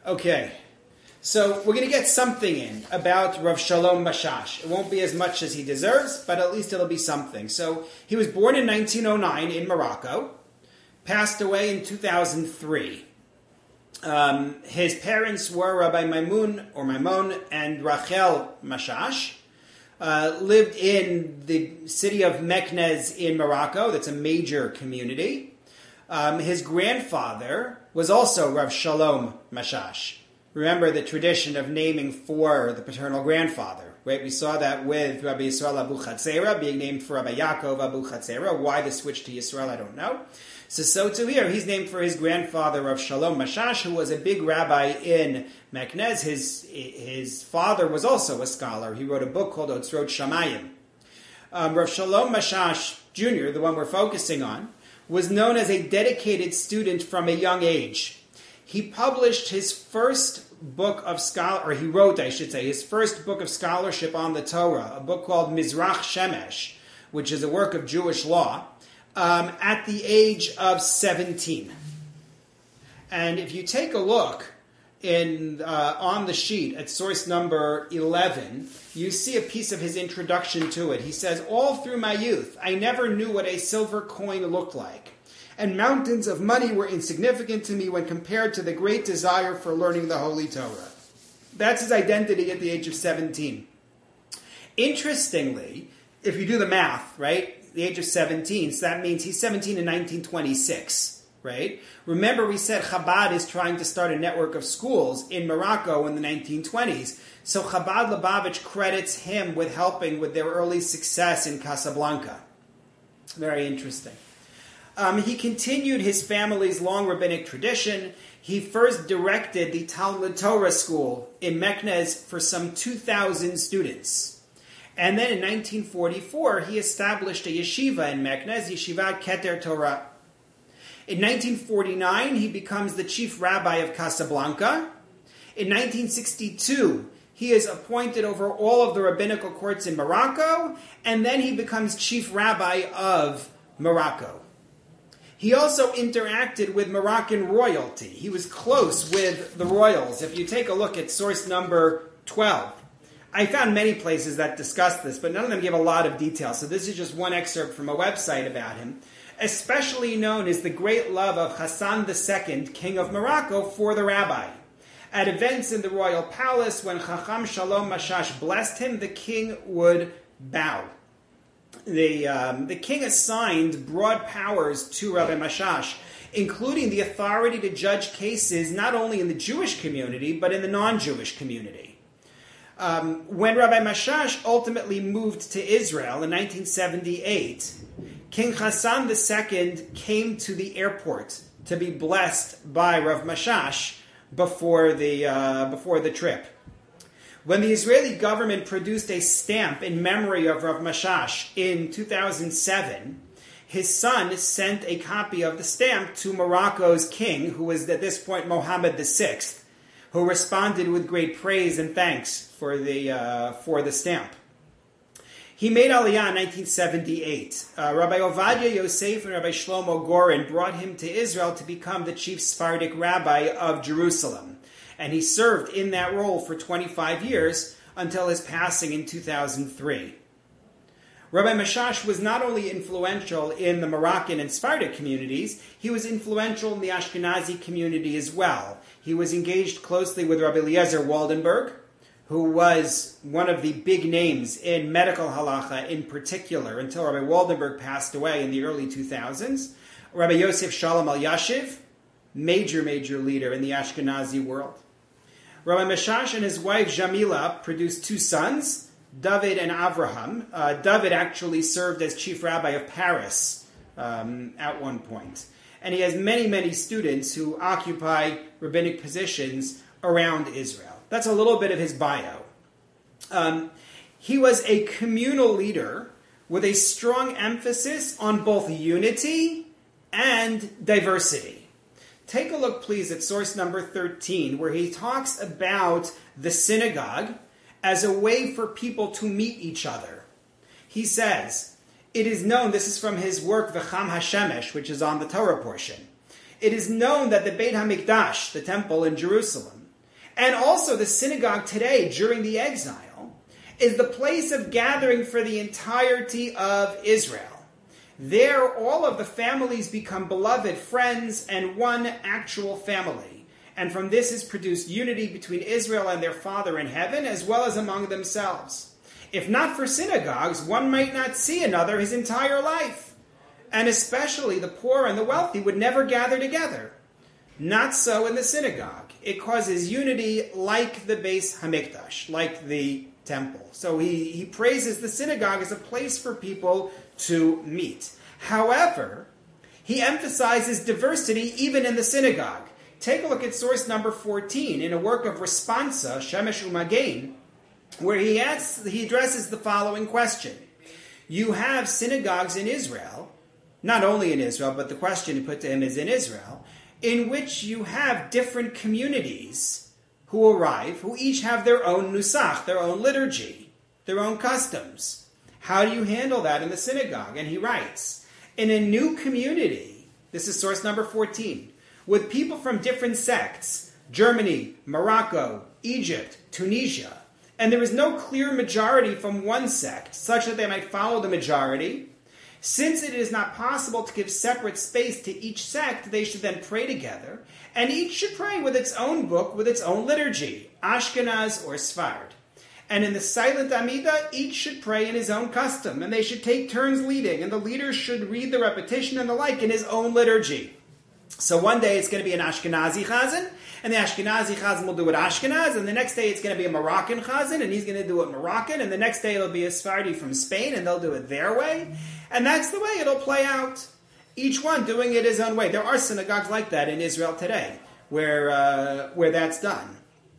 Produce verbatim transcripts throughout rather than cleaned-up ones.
Okay, so we're going to get something in about Rav Shalom Mashash. It won't be as much as he deserves, but at least it'll be something. So he was born in nineteen oh nine in Morocco, passed away in two thousand three. Um, his parents were Rabbi Maimun or Maimon and Rachel Mashash. Uh, lived in the city of Meknez in Morocco. That's a major community. Um, his grandfather was also Rav Shalom Mashash. Remember the tradition of naming for the paternal grandfather, right? We saw that with Rabbi Yisrael Abu Chatzera being named for Rabbi Yaakov Abu Chatzera. Why the switch to Yisrael, I don't know. So, so too here, he's named for his grandfather, Rav Shalom Mashash, who was a big rabbi in Meknez. His, his father was also a scholar. He wrote a book called Otzrot Shamayim. Um, Rav Shalom Mashash Junior, the one we're focusing on, was known as a dedicated student from a young age. He published his first book of scholar, or he wrote, I should say, his first book of scholarship on the Torah, a book called Mizrach Shemesh, which is a work of Jewish law, um, at the age of seventeen. And if you take a look in uh, on the sheet at source number eleven, you see a piece of his introduction to it. He says, "All through my youth, I never knew what a silver coin looked like. And mountains of money were insignificant to me when compared to the great desire for learning the Holy Torah." That's his identity at the age of seventeen. Interestingly, if you do the math, right, the age of seventeen, so that means he's seventeen in nineteen twenty-six, right? Remember we said Chabad is trying to start a network of schools in Morocco in the nineteen twenties. So Chabad Lubavitch credits him with helping with their early success in Casablanca. Very interesting. Um, he continued his family's long rabbinic tradition. He first directed the Talmud Torah school in Meknez for some two thousand students. And then in nineteen forty-four, he established a yeshiva in Meknez, Yeshivat Keter Torah. In nineteen forty-nine, he becomes the chief rabbi of Casablanca. In nineteen sixty-two, he is appointed over all of the rabbinical courts in Morocco, and then he becomes chief rabbi of Morocco. He also interacted with Moroccan royalty. He was close with the royals. If you take a look at source number twelve, I found many places that discuss this, but none of them give a lot of detail. So this is just one excerpt from a website about him. Especially known as the great love of Hassan the Second, king of Morocco, for the rabbi. At events in the royal palace, when Chacham Shalom Mashash blessed him, the king would bow. The, um, the king assigned broad powers to Rabbi Mashash, including the authority to judge cases not only in the Jewish community, but in the non-Jewish community. Um, when Rabbi Mashash ultimately moved to Israel in nineteen seventy-eight, King Hassan the Second came to the airport to be blessed by Rav Mashash before the, uh, before the trip. When the Israeli government produced a stamp in memory of Rav Mashash in two thousand seven, his son sent a copy of the stamp to Morocco's king, who was at this point Mohammed the Sixth, who responded with great praise and thanks for the uh, for the stamp. He made Aliyah in nineteen seventy-eight. Uh, Rabbi Ovadia Yosef and Rabbi Shlomo Goren brought him to Israel to become the chief Sephardic rabbi of Jerusalem. And he served in that role for twenty-five years until his passing in two thousand three. Rabbi Mashash was not only influential in the Moroccan and Sephardic communities, he was influential in the Ashkenazi community as well. He was engaged closely with Rabbi Eliezer Waldenberg, who was one of the big names in medical halacha in particular, until Rabbi Waldenberg passed away in the early two thousands. Rabbi Yosef Shalom Al-Yashiv, major, major leader in the Ashkenazi world. Rabbi Mashash and his wife Jamila produced two sons, David and Avraham. Uh, David actually served as chief rabbi of Paris um, at one point. And he has many, many students who occupy rabbinic positions around Israel. That's a little bit of his bio. Um, he was a communal leader with a strong emphasis on both unity and diversity. Take a look, please, at source number thirteen, where he talks about the synagogue as a way for people to meet each other. He says, it is known, this is from his work, V'cham HaShemesh, which is on the Torah portion. It is known that the Beit HaMikdash, the temple in Jerusalem, And also the synagogue today, during the exile, is the place of gathering for the entirety of Israel. There, all of the families become beloved friends and one actual family. And from this is produced unity between Israel and their Father in heaven, as well as among themselves. If not for synagogues, one might not see another his entire life. And especially the poor and the wealthy would never gather together. Not so in the synagogue. It causes unity like the Beis Hamikdash, like the temple. So he, he praises the synagogue as a place for people to meet. However, he emphasizes diversity even in the synagogue. Take a look at source number fourteen in a work of Responsa, Shemesh U'Magen, where he asks, he addresses the following question. You have synagogues in Israel, not only in Israel, but the question he put to him is in Israel, in which you have different communities who arrive, who each have their own nusach, their own liturgy, their own customs. How do you handle that in the synagogue? And he writes, in a new community, this is source number fourteen, with people from different sects, Germany, Morocco, Egypt, Tunisia, and there is no clear majority from one sect, such that they might follow the majority. Since it is not possible to give separate space to each sect, they should then pray together, and each should pray with its own book, with its own liturgy, Ashkenaz or Sfard. And in the silent Amidah, each should pray in his own custom, and they should take turns leading, and the leader should read the repetition and the like in his own liturgy. So one day it's going to be an Ashkenazi Chazan, and the Ashkenazi Chazan will do it Ashkenaz, and the next day it's going to be a Moroccan Chazan, and he's going to do it Moroccan, and the next day it'll be a Sephardi from Spain, and they'll do it their way. And that's the way it'll play out. Each one doing it his own way. There are synagogues like that in Israel today, where uh, where that's done.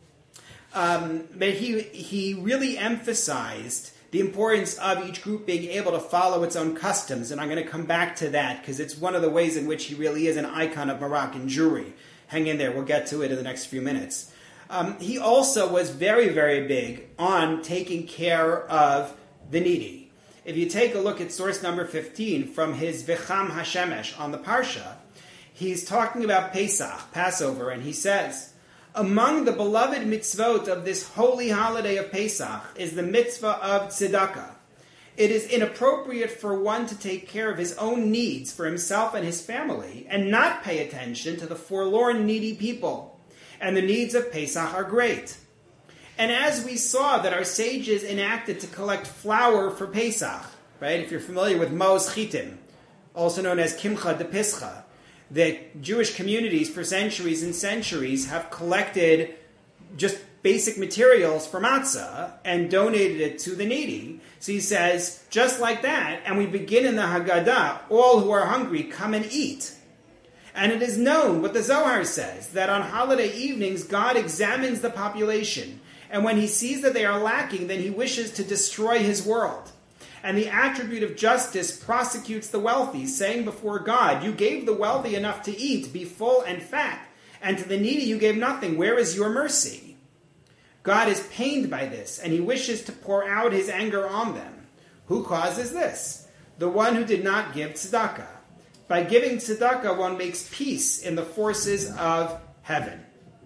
Um, but he he really emphasized the importance of each group being able to follow its own customs, and I'm going to come back to that because it's one of the ways in which he really is an icon of Moroccan Jewry. Hang in there, we'll get to it in the next few minutes. Um, he also was very, very big on taking care of the needy. If you take a look at source number fifteen from his V'cham HaShemesh on the Parsha, he's talking about Pesach, Passover, and he says, among the beloved mitzvot of this holy holiday of Pesach is the mitzvah of tzedakah. It is inappropriate for one to take care of his own needs for himself and his family and not pay attention to the forlorn, needy people. And the needs of Pesach are great. And as we saw that our sages enacted to collect flour for Pesach, right? If you're familiar with Mos Chitim, also known as Kimcha de Pischa, the Jewish communities for centuries and centuries have collected just basic materials for matzah and donated it to the needy. So he says, just like that, and we begin in the Haggadah, all who are hungry come and eat. And it is known what the Zohar says, that on holiday evenings, God examines the population. And when he sees that they are lacking, then he wishes to destroy his world. And the attribute of justice prosecutes the wealthy, saying before God, you gave the wealthy enough to eat, be full and fat, and to the needy you gave nothing. Where is your mercy? God is pained by this, and he wishes to pour out his anger on them. Who causes this? The one who did not give tzedakah. By giving tzedakah, one makes peace in the forces of heaven.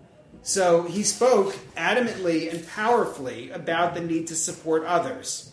So he spoke adamantly and powerfully about the need to support others.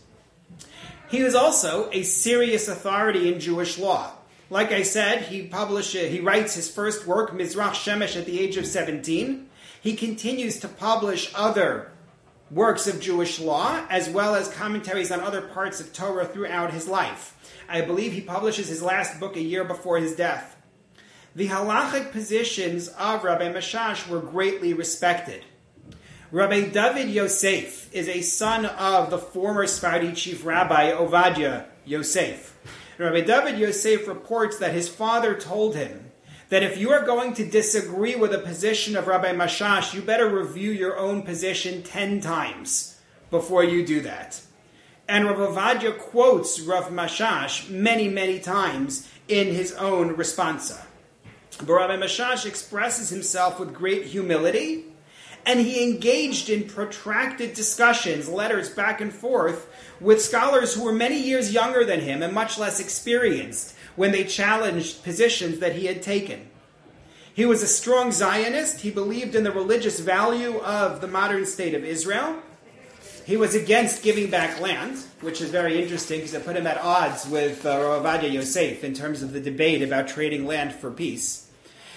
He was also a serious authority in Jewish law. Like I said, he published, he writes his first work, Mizrach Shemesh, at the age of seventeen. He continues to publish other works of Jewish law, as well as commentaries on other parts of Torah throughout his life. I believe he publishes his last book a year before his death. The halachic positions of Rabbi Mashash were greatly respected. Rabbi David Yosef is a son of the former Sephardi chief rabbi Ovadia Yosef. Rabbi David Yosef reports that his father told him that if you are going to disagree with a position of Rabbi Mashash, you better review your own position ten times before you do that. And Rav Ovadia quotes Rav Mashash many, many times in his own responsa. But Rabbi Mashash expresses himself with great humility, and he engaged in protracted discussions, letters back and forth, with scholars who were many years younger than him and much less experienced when they challenged positions that he had taken. He was a strong Zionist. He believed in the religious value of the modern state of Israel. He was against giving back land, which is very interesting because it put him at odds with uh, Rav Ovadia Yosef in terms of the debate about trading land for peace.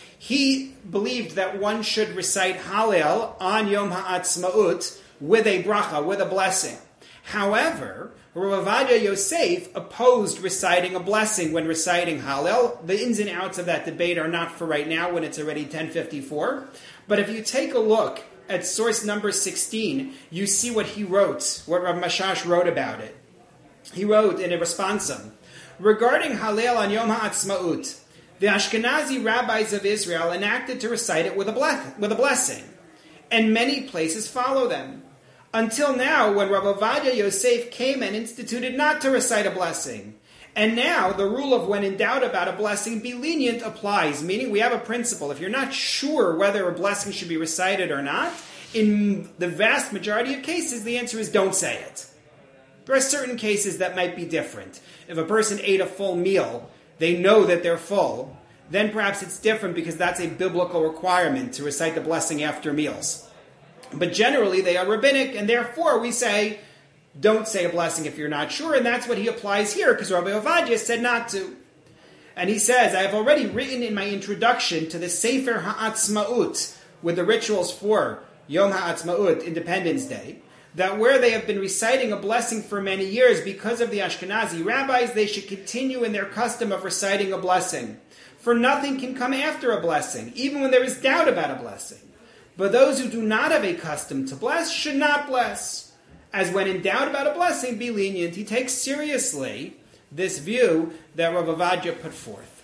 He believed that one should recite Hallel on Yom HaAtzmaut with a bracha, with a blessing. However, Rav Ovadia Yosef opposed reciting a blessing when reciting Hallel. The ins and outs of that debate are not for right now when it's already ten fifty-four. But if you take a look at source number sixteen, you see what he wrote, what Rav Mashash wrote about it. He wrote in a responsum, regarding Hallel on Yom HaAtzmaut, the Ashkenazi rabbis of Israel enacted to recite it with a, ble- with a blessing, and many places follow them. Until now, when Rav Ovadia Yosef came and instituted not to recite a blessing. And now, the rule of when in doubt about a blessing, be lenient applies, meaning we have a principle. If you're not sure whether a blessing should be recited or not, in the vast majority of cases, the answer is don't say it. There are certain cases that might be different. If a person ate a full meal, they know that they're full, then perhaps it's different because that's a biblical requirement to recite the blessing after meals. But generally, they are rabbinic, and therefore we say, don't say a blessing if you're not sure, and that's what he applies here, because Rabbi Ovadia said not to. And he says, I have already written in my introduction to the Sefer HaAtzmaut, with the rituals for Yom HaAtzmaut, Independence Day, that where they have been reciting a blessing for many years because of the Ashkenazi rabbis, they should continue in their custom of reciting a blessing. For nothing can come after a blessing, even when there is doubt about a blessing. But those who do not have a custom to bless should not bless. As when in doubt about a blessing, be lenient. He takes seriously this view that Rav Ovadia put forth.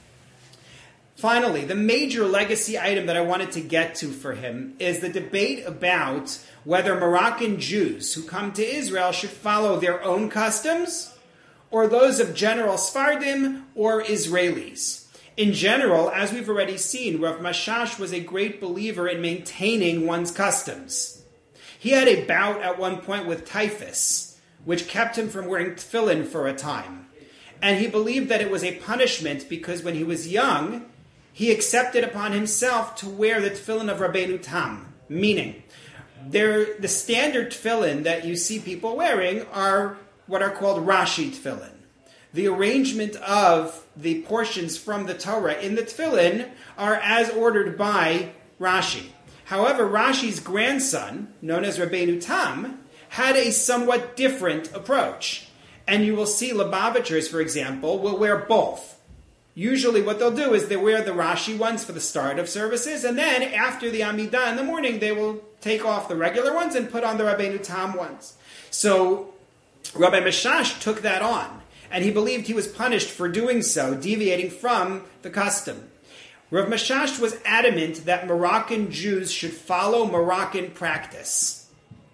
Finally, the major legacy item that I wanted to get to for him is the debate about whether Moroccan Jews who come to Israel should follow their own customs or those of general Sfardim or Israelis. In general, as we've already seen, Rav Mashash was a great believer in maintaining one's customs. He had a bout at one point with typhus, which kept him from wearing tefillin for a time. And he believed that it was a punishment because when he was young, he accepted upon himself to wear the tefillin of Rabbeinu Tam. Meaning, the standard tefillin that you see people wearing are what are called Rashi tefillin. The arrangement of the portions from the Torah in the tefillin are as ordered by Rashi. However, Rashi's grandson, known as Rabbeinu Tam, had a somewhat different approach. And you will see Lubavitchers, for example, will wear both. Usually what they'll do is they wear the Rashi ones for the start of services, and then after the Amidah in the morning, they will take off the regular ones and put on the Rabbeinu Tam ones. So Rabbi Mashash took that on. And he believed he was punished for doing so, deviating from the custom. Rav Mashash was adamant that Moroccan Jews should follow Moroccan practice.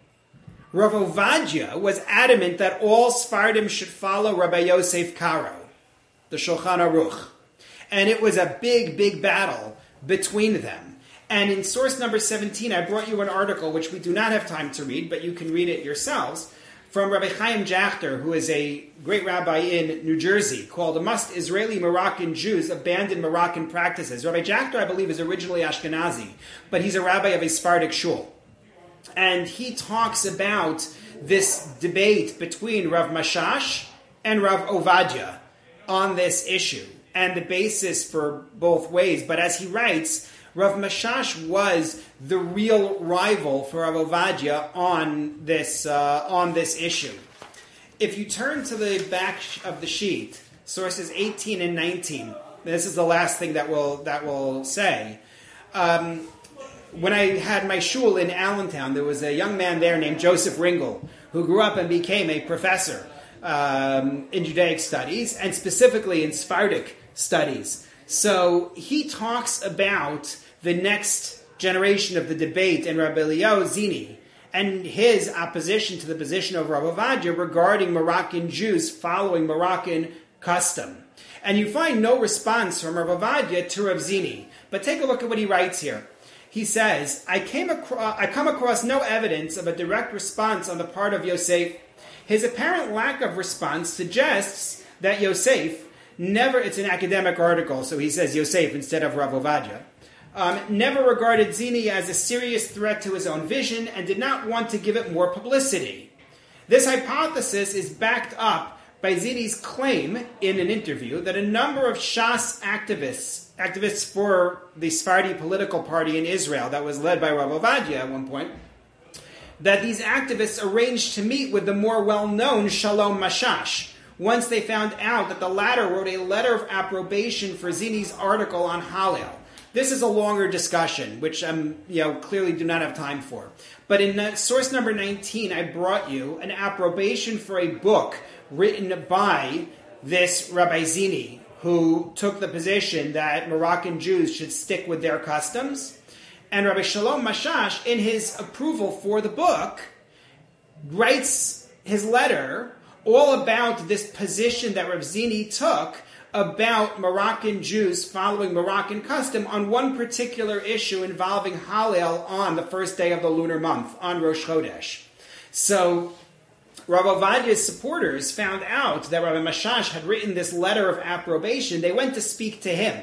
Rav Ovadia was adamant that all Sfardim should follow Rabbi Yosef Karo, the Shulchan Aruch. And it was a big, big battle between them. And in source number seventeen, I brought you an article which we do not have time to read, but you can read it yourselves, from Rabbi Chaim Jachter, who is a great rabbi in New Jersey, called Must Israeli Moroccan Jews Abandon Moroccan Practices. Rabbi Jachter, I believe, is originally Ashkenazi, but he's a rabbi of a Sephardic shul. And he talks about this debate between Rav Mashash and Rav Ovadia on this issue, and the basis for both ways. But as he writes, Rav Mashash was the real rival for Rav Ovadia on this uh, on this issue. If you turn to the back of the sheet, sources eighteen and nineteen, this is the last thing that we'll that we'll say. Um, when I had my shul in Allentown, there was a young man there named Joseph Ringel who grew up and became a professor um, in Judaic studies and specifically in Sephardic studies. So he talks about the next generation of the debate and Rabbi Eliyahu Zini and his opposition to the position of Rav Ovadia regarding Moroccan Jews following Moroccan custom. And you find no response from Rav Ovadia to Rav Zini. But take a look at what he writes here. He says, I came across, I come across no evidence of a direct response on the part of Yosef. His apparent lack of response suggests that Yosef never, it's an academic article, so he says Yosef instead of Rav Ovadia. um, never regarded Zini as a serious threat to his own vision and did not want to give it more publicity. This hypothesis is backed up by Zini's claim in an interview that a number of Shas activists, activists for the Sephardi political party in Israel that was led by Rav Ovadia at one point, that these activists arranged to meet with the more well-known Shalom Mashash once they found out that the latter wrote a letter of approbation for Zini's article on Hallel. This is a longer discussion, which I um, you know, clearly do not have time for. But in uh, source number nineteen, I brought you an approbation for a book written by this Rabbi Zini, who took the position that Moroccan Jews should stick with their customs. And Rabbi Shalom Mashash, in his approval for the book, writes his letter all about this position that Rav Zini took about Moroccan Jews following Moroccan custom on one particular issue involving Hallel on the first day of the lunar month, on Rosh Chodesh. So Rav Ovadia's supporters found out that Rabbi Mashash had written this letter of approbation. They went to speak to him.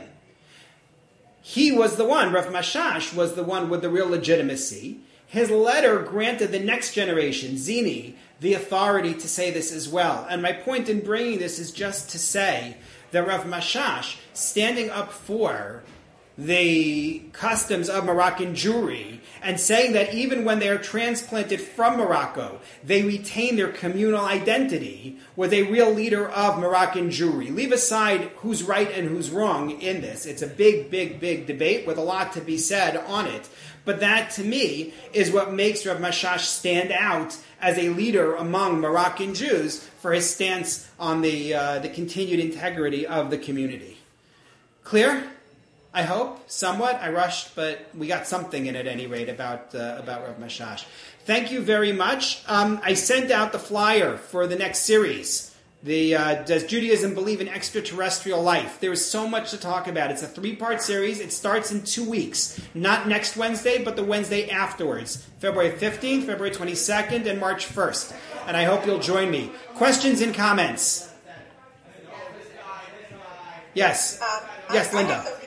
He was the one, Rav Mashash was the one with the real legitimacy. His letter granted the next generation, Zini, the authority to say this as well. And my point in bringing this is just to say that Rav Mashash, standing up for the customs of Moroccan Jewry and saying that even when they are transplanted from Morocco, they retain their communal identity, was a real leader of Moroccan Jewry. Leave aside who's right and who's wrong in this. It's a big, big, big debate with a lot to be said on it. But that, to me, is what makes Rav Mashash stand out as a leader among Moroccan Jews for his stance on the uh, the continued integrity of the community. Clear? I hope, somewhat. I rushed, but we got something in at any rate about uh, about Rav Mashash. Thank you very much. Um, I sent out the flyer for the next series. The uh, Does Judaism Believe in Extraterrestrial Life? There is so much to talk about. It's a three-part series. It starts in two weeks. Not next Wednesday, but the Wednesday afterwards. February fifteenth, February twenty-second, and March first. And I hope you'll join me. Questions and comments? Yes. Um, yes, I, Linda. I